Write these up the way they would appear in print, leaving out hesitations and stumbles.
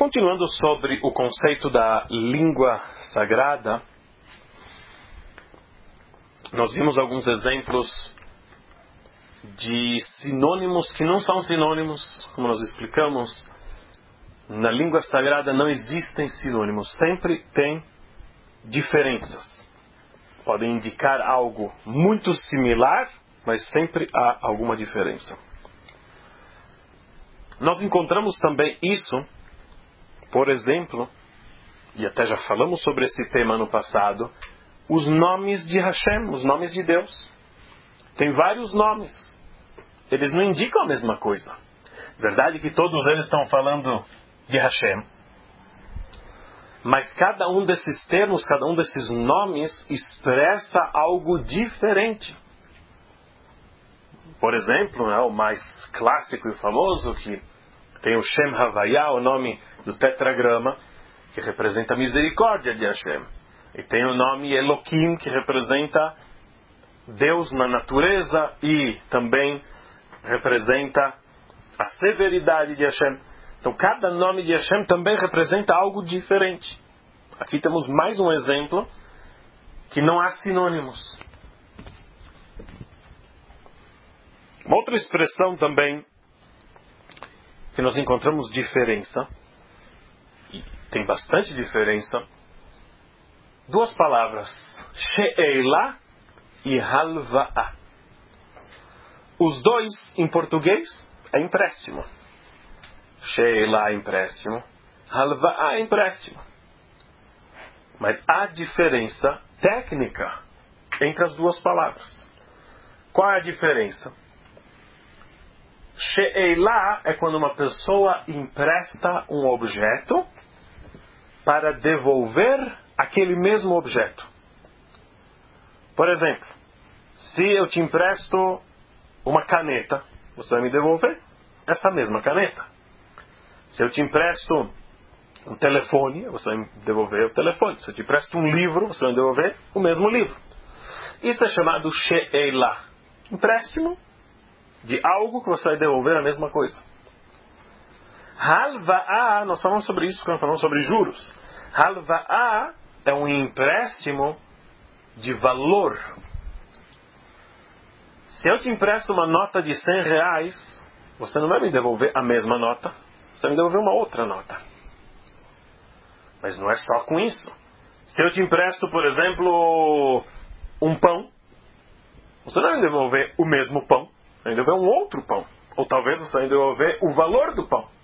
Continuando sobre o conceito da língua sagrada, nós vimos alguns exemplos de sinônimos que não são sinônimos, como nós explicamos. Na língua sagrada não existem sinônimos, sempre tem diferenças. Podem indicar algo muito similar, mas sempre há alguma diferença. Nós encontramos também isso, por exemplo, e até já falamos sobre esse tema no passado, os nomes de Hashem, os nomes de Deus. Tem vários nomes. Eles não indicam a mesma coisa. Verdade que todos eles estão falando de Hashem. Mas cada um desses termos, cada um desses nomes expressa algo diferente. Por exemplo, o mais clássico e famoso, que tem o Shem Havaya, o nome do tetragrama, que representa a misericórdia de Hashem. E tem o nome Elohim, que representa Deus na natureza e também representa a severidade de Hashem. Então cada nome de Hashem também representa algo diferente. Aqui temos mais um exemplo que não há sinônimos. Uma outra expressão também que nós encontramos diferença, e tem bastante diferença, duas palavras, she'elah e halva'a. Os dois, em português, é empréstimo. She'elah é empréstimo, halva'a é empréstimo. Mas há diferença técnica entre as duas palavras. Qual é a diferença? She'elah é quando uma pessoa empresta um objeto para devolver aquele mesmo objeto. Por exemplo, se eu te empresto uma caneta, você vai me devolver essa mesma caneta. Se eu te empresto um telefone, você vai me devolver o telefone. Se eu te empresto um livro, você vai me devolver o mesmo livro. Isso é chamado she'elah, empréstimo de algo que você vai devolver a mesma coisa. Halva'a, nós falamos sobre isso quando falamos sobre juros. Halva'a é um empréstimo de valor. Se eu te empresto uma nota de R$100, você não vai me devolver a mesma nota, você vai me devolver uma outra nota. Mas não é só com isso. Se eu te empresto, por exemplo, um pão, você não vai me devolver o mesmo pão, você vai me devolver um outro pão. Ou talvez você vai me devolver o valor do pão.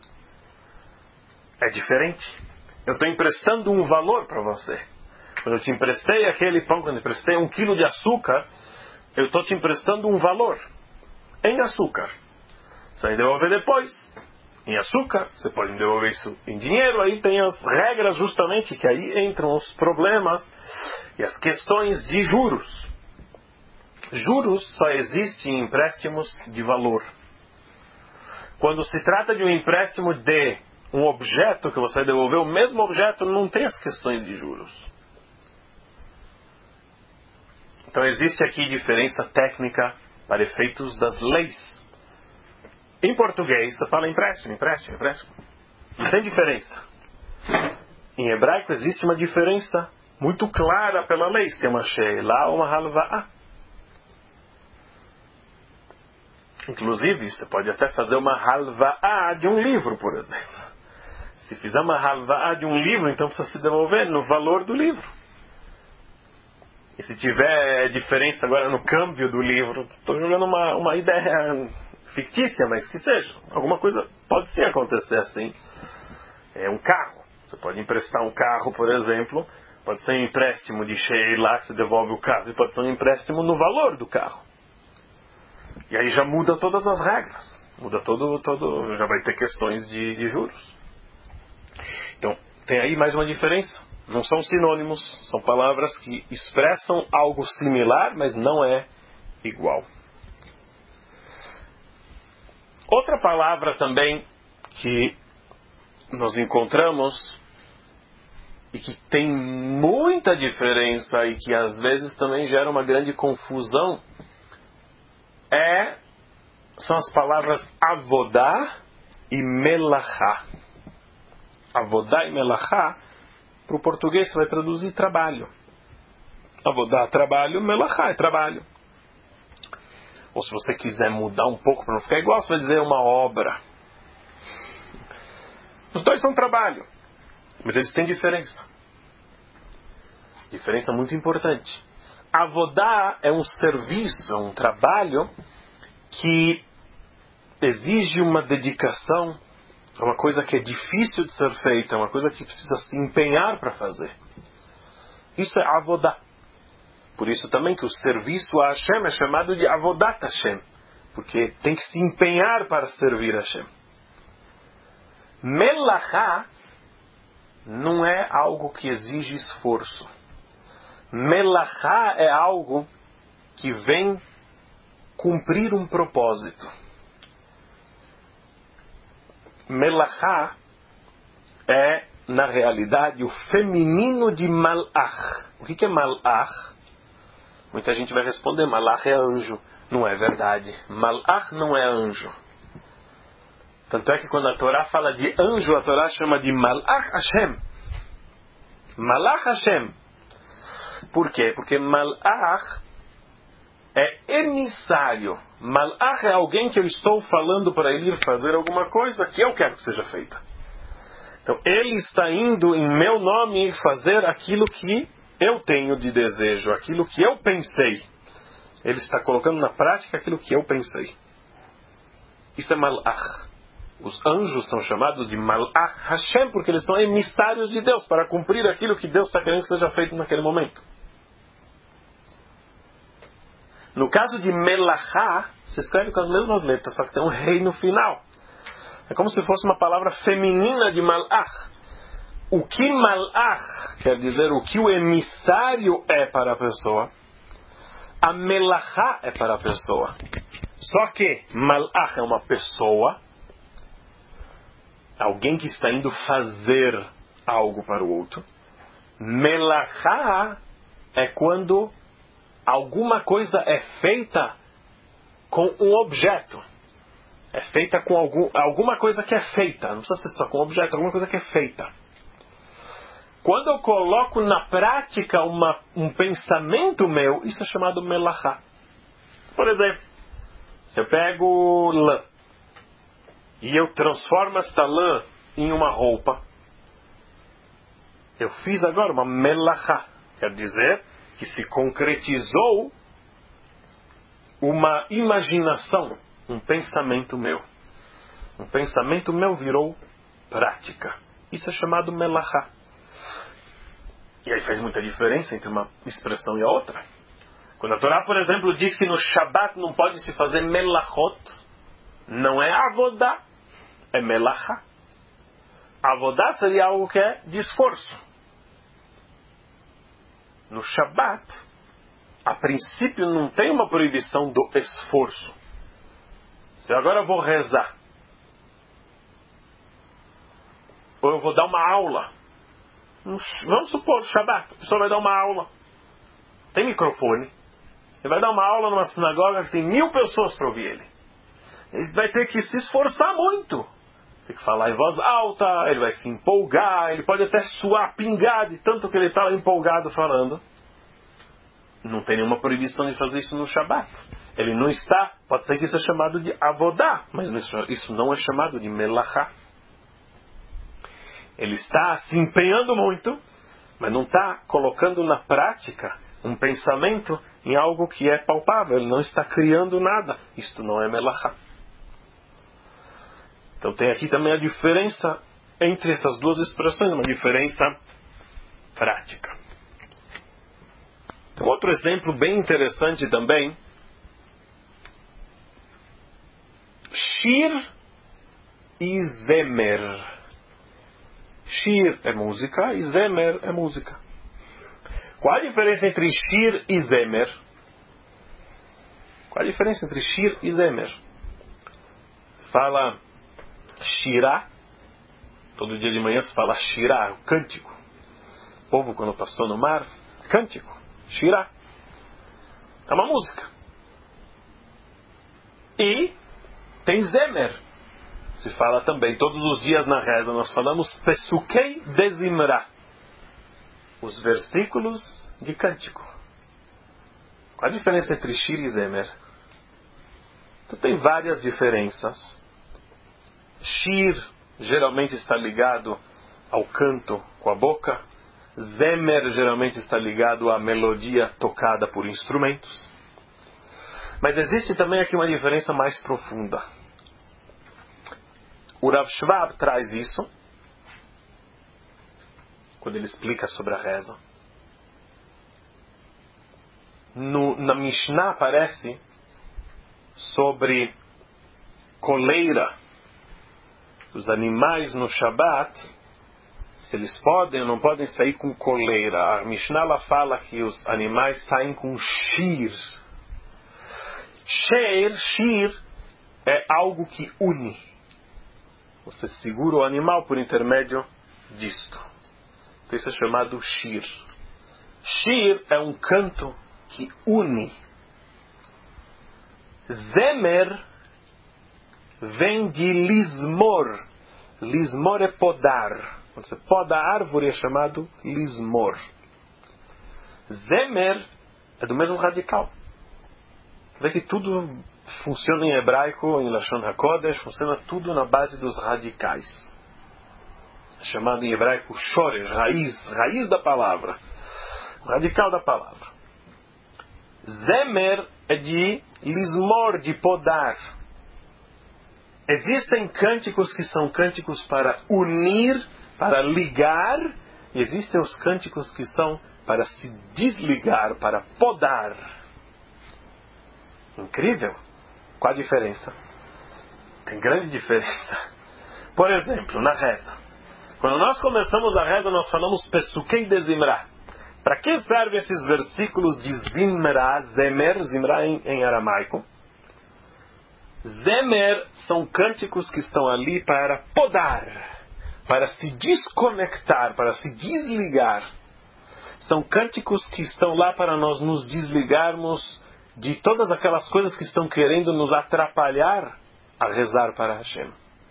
É diferente. Eu estou emprestando um valor para você. Quando eu te emprestei aquele pão, quando eu emprestei 1 quilo de açúcar, eu estou te emprestando um valor em açúcar. Você vai me devolver depois em açúcar, você pode me devolver isso em dinheiro. Aí tem as regras justamente, que aí entram os problemas e as questões de juros. Juros só existem em empréstimos de valor. Quando se trata de um empréstimo de um objeto que você vai devolver, o mesmo objeto, não tem as questões de juros. Então existe aqui diferença técnica para efeitos das leis. Em português, você fala empréstimo. Não tem diferença. Em hebraico existe uma diferença muito clara pela lei. Tem uma she'elah ou uma halva'a. Inclusive, você pode até fazer uma halva'a de um livro, por exemplo. Se fizer uma halva'a de um livro, então precisa se devolver no valor do livro. E se tiver diferença agora no câmbio do livro, estou jogando uma ideia fictícia, mas que seja. Alguma coisa pode sim acontecer assim. É um carro. Você pode emprestar um carro, por exemplo. Pode ser um empréstimo de she'elah, que você devolve o carro. E pode ser um empréstimo no valor do carro. E aí já muda todas as regras. Muda todo, já vai ter questões de juros. Então, tem aí mais uma diferença. Não são sinônimos, são palavras que expressam algo similar, mas não é igual. Outra palavra também que nós encontramos e que tem muita diferença e que às vezes também gera uma grande confusão são as palavras avodá e melachá. Avodah e melachá, para o português você vai traduzir trabalho. Avodah, trabalho, melachá é trabalho. Ou se você quiser mudar um pouco para não ficar igual, você vai dizer uma obra. Os dois são trabalho, mas eles têm diferença. Diferença muito importante. Avodah é um serviço, é um trabalho que exige uma dedicação, é uma coisa que é difícil de ser feita, é uma coisa que precisa se empenhar para fazer. Isso é Avodah. Por isso também que o serviço a Hashem é chamado de Avodat Hashem, porque tem que se empenhar para servir a Hashem. Melachá não é algo que exige esforço. Melachá é algo que vem cumprir um propósito. Melachá é, na realidade, o feminino de malach. O que é malach? Muita gente vai responder, malach é anjo. Não é verdade. Malach não é anjo. Tanto é que quando a Torá fala de anjo, a Torá chama de malach Hashem. Malach Hashem. Por quê? Porque malach é emissário. Malach é alguém que eu estou falando para ele ir fazer alguma coisa que eu quero que seja feita. Então, ele está indo em meu nome fazer aquilo que eu tenho de desejo, aquilo que eu pensei. Ele está colocando na prática aquilo que eu pensei. Isso é malach. Os anjos são chamados de malach Hashem, porque eles são emissários de Deus para cumprir aquilo que Deus está querendo que seja feito naquele momento. No caso de melachá, se escreve com as mesmas letras, só que tem um rei no final. É como se fosse uma palavra feminina de malach. O que malach quer dizer, o que o emissário é para a pessoa, a melachá é para a pessoa. Só que malach é uma pessoa, alguém que está indo fazer algo para o outro. Melachá é quando alguma coisa é feita com um objeto. É feita com alguma coisa que é feita. Não precisa ser só com um objeto, alguma coisa que é feita. Quando eu coloco na prática um pensamento meu, isso é chamado melachá. Por exemplo, se eu pego lã e eu transformo esta lã em uma roupa, eu fiz agora uma melachá. Quer dizer que se concretizou uma imaginação, um pensamento meu. Um pensamento meu virou prática. Isso é chamado melachá. E aí faz muita diferença entre uma expressão e a outra. Quando a Torá, por exemplo, diz que no Shabat não pode se fazer melachot, não é avodá, é melachá. Avodá seria algo que é de esforço. No Shabat, a princípio não tem uma proibição do esforço. Se eu agora vou rezar, ou eu vou dar uma aula, vamos supor, Shabat, a pessoa vai dar uma aula, tem microfone, ele vai dar uma aula numa sinagoga que tem 1000 pessoas para ouvir ele. Ele vai ter que se esforçar muito. Tem que falar em voz alta, ele vai se empolgar, ele pode até suar, pingar de tanto que ele está empolgado falando. Não tem nenhuma proibição de fazer isso no Shabat. Ele não está, pode ser que isso é chamado de avodá, mas isso não é chamado de melachá. Ele está se empenhando muito, mas não está colocando na prática um pensamento em algo que é palpável. Ele não está criando nada. Isto não é melachá. Então tem aqui também a diferença entre essas duas expressões, uma diferença prática. Outro exemplo bem interessante também, Shir e Zemer. Shir é música e Zemer é música. Qual a diferença entre Shir e Zemer? Qual a diferença entre Shir e Zemer? Fala Shirá. Todo dia de manhã se fala Shirá, o cântico. O povo quando passou no mar, cântico. Shirá. É uma música. E tem Zemer. se fala também, todos os dias na reza nós falamos Pesukei de Zimra, os versículos de cântico. Qual a diferença entre Shir e Zemer? Então tem várias diferenças. Shir geralmente está ligado ao canto com a boca. Zemer geralmente está ligado à melodia tocada por instrumentos. Mas existe também aqui uma diferença mais profunda. O Rav Schwab traz isso quando ele explica sobre a reza. Na Mishnah aparece sobre coleira. Os animais no Shabat, se eles podem ou não podem sair com coleira. A Mishnah ela fala que os animais saem com shir. Shir é algo que une. Você segura o animal por intermédio disto. Então isso é chamado shir. Shir é um canto que une. Zemer vem de lismor. Lismor é podar. Quando você poda a árvore é chamado lismor. Zemer é do mesmo radical. Você vê que tudo funciona em hebraico, em Lashon HaKodesh, funciona tudo na base dos radicais. É chamado em hebraico shoresh, raiz da palavra. O radical da palavra. Zemer é de lismor, de podar. Existem cânticos que são cânticos para unir, para ligar, e existem os cânticos que são para se desligar, para podar. Incrível! Qual a diferença? Tem grande diferença. Por exemplo, na reza. Quando nós começamos a reza, nós falamos Pesukei de Zimra. Para que servem esses versículos de Zimra, Zemer, Zimra em aramaico? Zemer são cânticos que estão ali para podar, para se desconectar, para se desligar. São cânticos que estão lá para nós nos desligarmos de todas aquelas coisas que estão querendo nos atrapalhar a rezar para Hashem.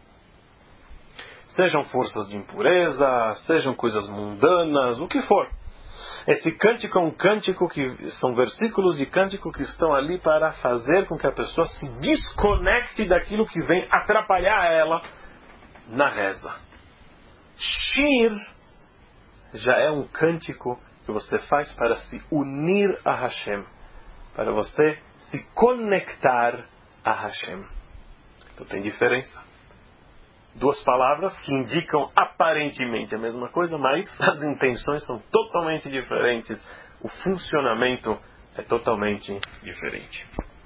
Sejam forças de impureza, sejam coisas mundanas, o que for. Esse cântico é um cântico que são versículos de cântico que estão ali para fazer com que a pessoa se desconecte daquilo que vem atrapalhar ela na reza. Shir já é um cântico que você faz para se unir a Hashem, para você se conectar a Hashem. Então tem diferença. Duas palavras que indicam aparentemente a mesma coisa, mas as intenções são totalmente diferentes. O funcionamento é totalmente diferente.